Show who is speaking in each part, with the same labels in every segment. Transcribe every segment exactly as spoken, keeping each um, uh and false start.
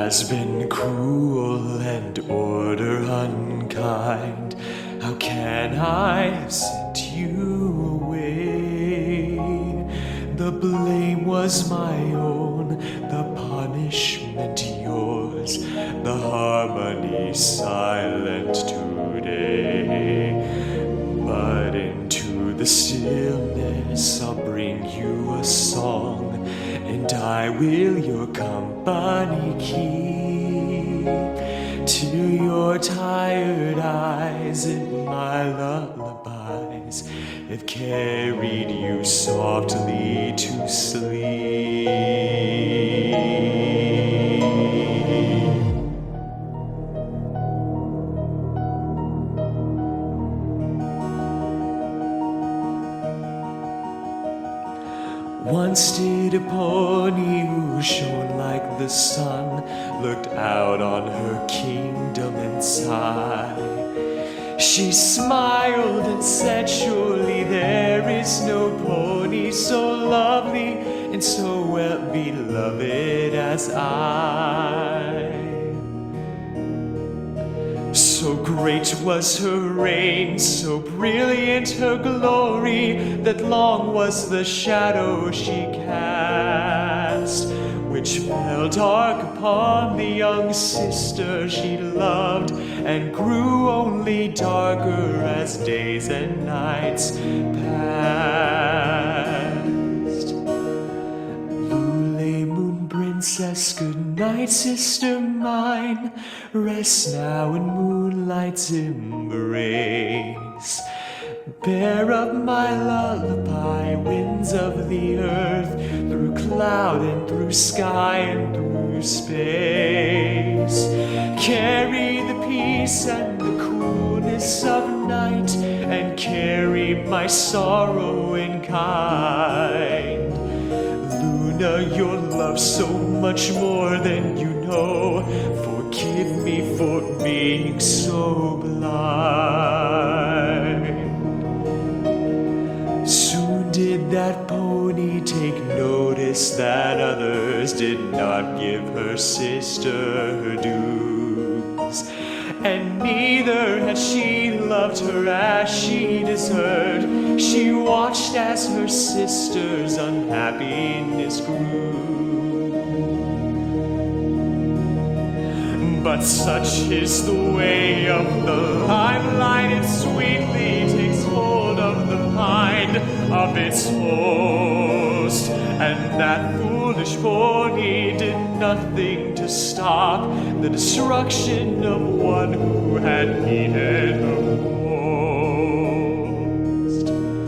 Speaker 1: has been cruel and order unkind. How can I have sent you away? The blame was my own, the punishment yours, the harmony silent today. But into the stillness I'll bring you a song, and I will your company keep, till your tired eyes and my lullabies have carried you softly to sleep. Once did a pony who shone like the sun looked out on her kingdom and sighed. She smiled and said, surely there is no pony so lovely and so well beloved as I. So great was her reign, so brilliant her glory, that long was the shadow she cast, which fell dark upon the young sister she loved, and grew only darker as days and nights passed. Lule Moon Princess, good night, sister mine. Rest now in moonlight's embrace. Bear up my lullaby, winds of the earth, through cloud and through sky and through space. Carry the peace and the coolness of night, and carry my sorrow in kind. Luna, your love so much more than you know. Forgive me for being so blind. Soon did that pony take notice that others did not give her sister her dues, and neither had she loved her as she deserved. She watched as her sister's unhappiness grew. But such is the way of the limelight, it sweetly takes hold of the mind of its host. And that foolish pony did nothing to stop the destruction of one who had needed her most.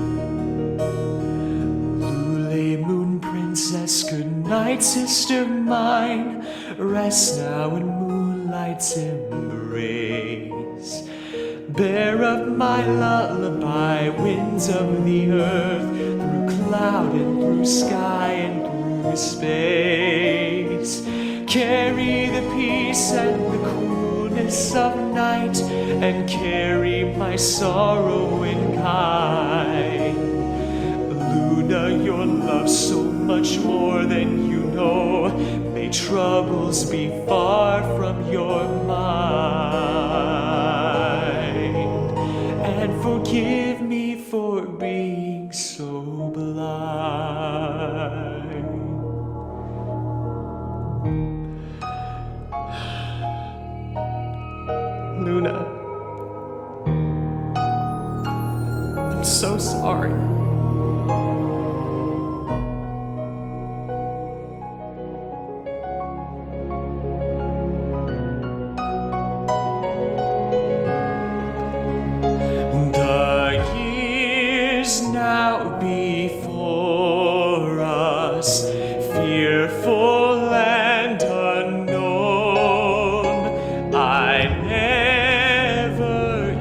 Speaker 1: Lule Moon Princess, good night, sister mine. Rest now in moonlight's embrace. Bear up my lullaby, winds of the earth, through cloud and through sky and through space. Carry the peace and the coolness of night, and carry my sorrow in kind. Luna, your love so much more than you know. May troubles be far from your mind, and forgive me for being so blind. Luna, I'm so sorry. Now before us, fearful and unknown, I never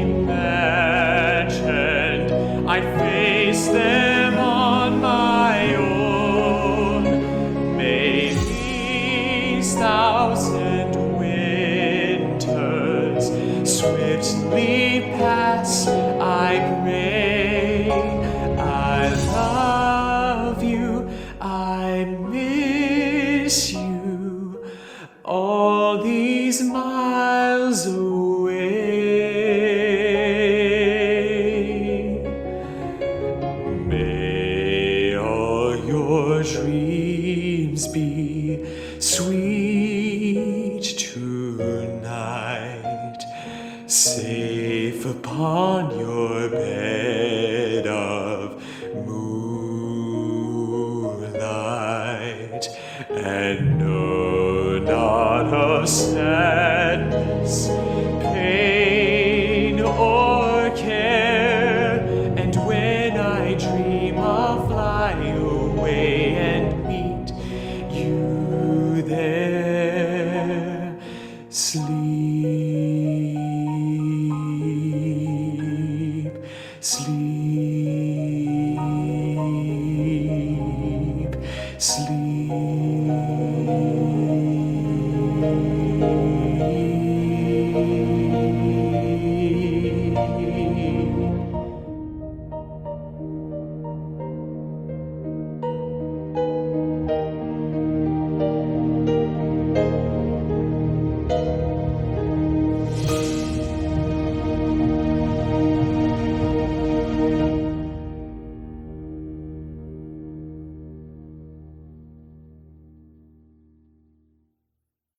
Speaker 1: imagined I'd face them on my own. May these thousand winters swiftly pass, I pray. I love you, I miss you. Oh, sweet tonight, safe upon your bed of moonlight, and know not of sadness, pain, or care. And when I dream, I'll fly away and meet you there. Sleep, sleep.